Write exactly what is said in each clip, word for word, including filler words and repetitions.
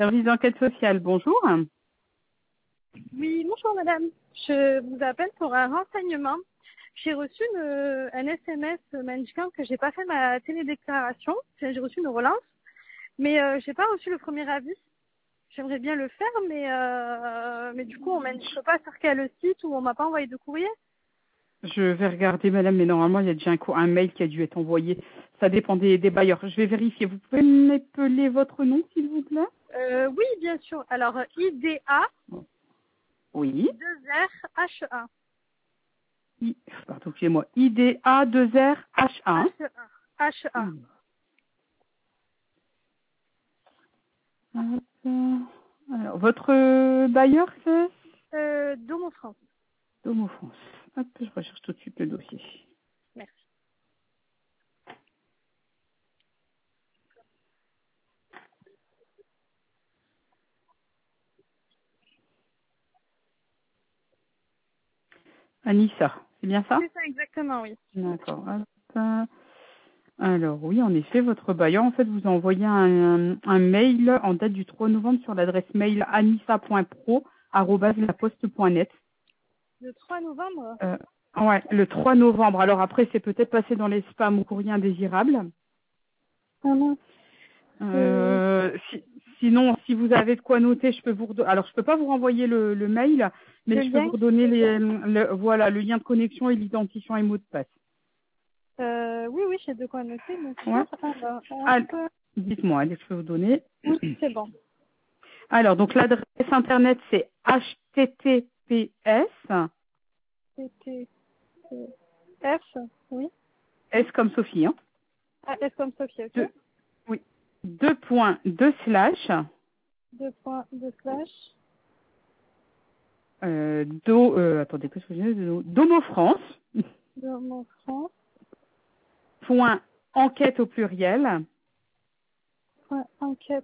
Service d'enquête sociale, bonjour. Oui, bonjour madame. Je vous appelle pour un renseignement. J'ai reçu une, un S M S m'indiquant que j'ai pas fait ma télédéclaration. J'ai reçu une relance, mais euh, j'ai pas reçu le premier avis. J'aimerais bien le faire, mais euh, mais du coup on m'indique pas sur quel site ou on m'a pas envoyé de courrier. Je vais regarder, madame, mais normalement, il y a déjà un, co- un mail qui a dû être envoyé. Ça dépend des, des bailleurs. Je vais vérifier. Vous pouvez m'épeler votre nom, s'il vous plaît? Euh, oui, bien sûr. Alors I D A Oui. deux R H A. I, pardon, excusez-moi. I D A deux R H A. H A. H A. Hmm. Hop, euh, Alors, votre bailleur, c'est Euh, Domo France. Domo France. Hop, je recherche tout de suite le dossier. Merci. Anissa, c'est bien ça? C'est ça exactement, oui. D'accord. Hop, euh, Alors oui, en effet, votre bailleur en fait vous a envoyé un, un mail en date du trois novembre sur l'adresse mail anissa point pro arobase laposte point net. Le trois novembre. Euh, ouais, le trois novembre. Alors après, c'est peut-être passé dans les spams ou courrier indésirable. Ah non. Euh, Euh, si- sinon, si vous avez de quoi noter, je peux vous redo- alors je peux pas vous renvoyer le, le mail, mais le je peux lien. vous redonner les, le, voilà le lien de connexion et l'identifiant et mot de passe. Euh, oui, oui, j'ai de quoi noter, bien Ouais. sûr. Alors, Ah, hop. dites-moi, dès que je peux vous donner. Oui, c'est bon. Alors, donc l'adresse internet, c'est H T T P S, C'était F, oui. S comme Sophie, hein, Ah, S comme Sophie, ok. deux, oui, deux points, deux slash, Deux points, deux slash. euh, do, euh, attendez, que je faisais, do- Domo France, Dans mon France. point enquête au pluriel, Point enquête.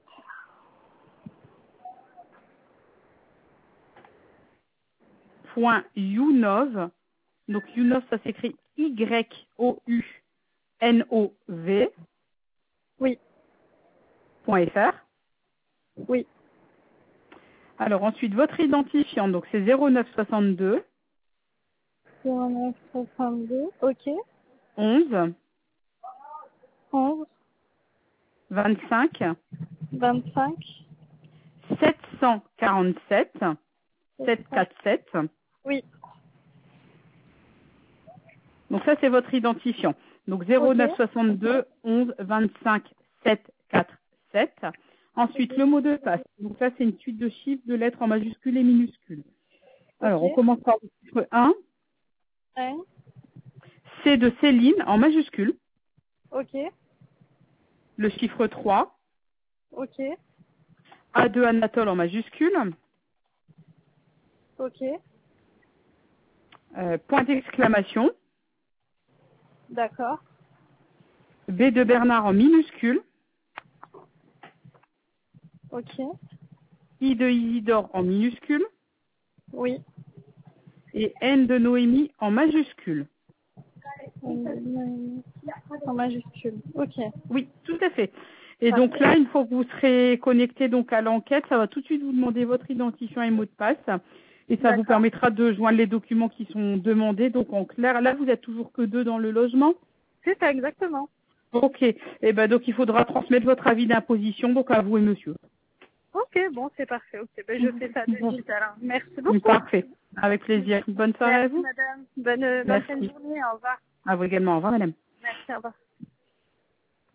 point younov, donc younov, ça s'écrit Y O U N O V, Oui, point F R. oui. Alors ensuite, votre identifiant, donc c'est zéro neuf soixante-deux, zéro neuf soixante-deux, ok. onze, onze, vingt-cinq, vingt-cinq, sept cent quarante-sept, sept cent sept, quarante-sept. oui, Donc ça, c'est votre identifiant. Donc ok. zéro neuf soixante-deux, onze, vingt-cinq, sept cent quarante-sept. Ensuite, le mot de passe. Donc ça, c'est une suite de chiffres, de lettres en majuscules et minuscules. Ok. Alors, on commence par le chiffre un. un, C de Céline en majuscule. ok. Le chiffre trois. Ok. A de Anatole en majuscule. Ok. Euh, point d'exclamation. D'accord. B de Bernard en minuscule. Ok. I de Isidore en minuscule. Oui. Et N de Noémie en majuscule. En majuscule. Ok. Oui, tout à fait. Et donc Parfait. là, une fois que vous serez connecté donc à l'enquête, ça va tout de suite vous demander votre identifiant et mot de passe. Et ça vous D'accord. permettra de joindre les documents qui sont demandés. Donc en clair, là, vous êtes toujours que deux dans le logement. C'est ça, exactement. Ok. Et ben donc il faudra transmettre votre avis d'imposition donc à vous et monsieur. Ok, bon, c'est parfait. Ok, ben, je fais ça de Bon, suite alors. Merci beaucoup. parfait. Avec plaisir. Bonne soirée à Merci, vous. madame. Bonne, bonne fin de Merci. journée. Au revoir. À vous également. Au revoir, madame. Merci, au revoir.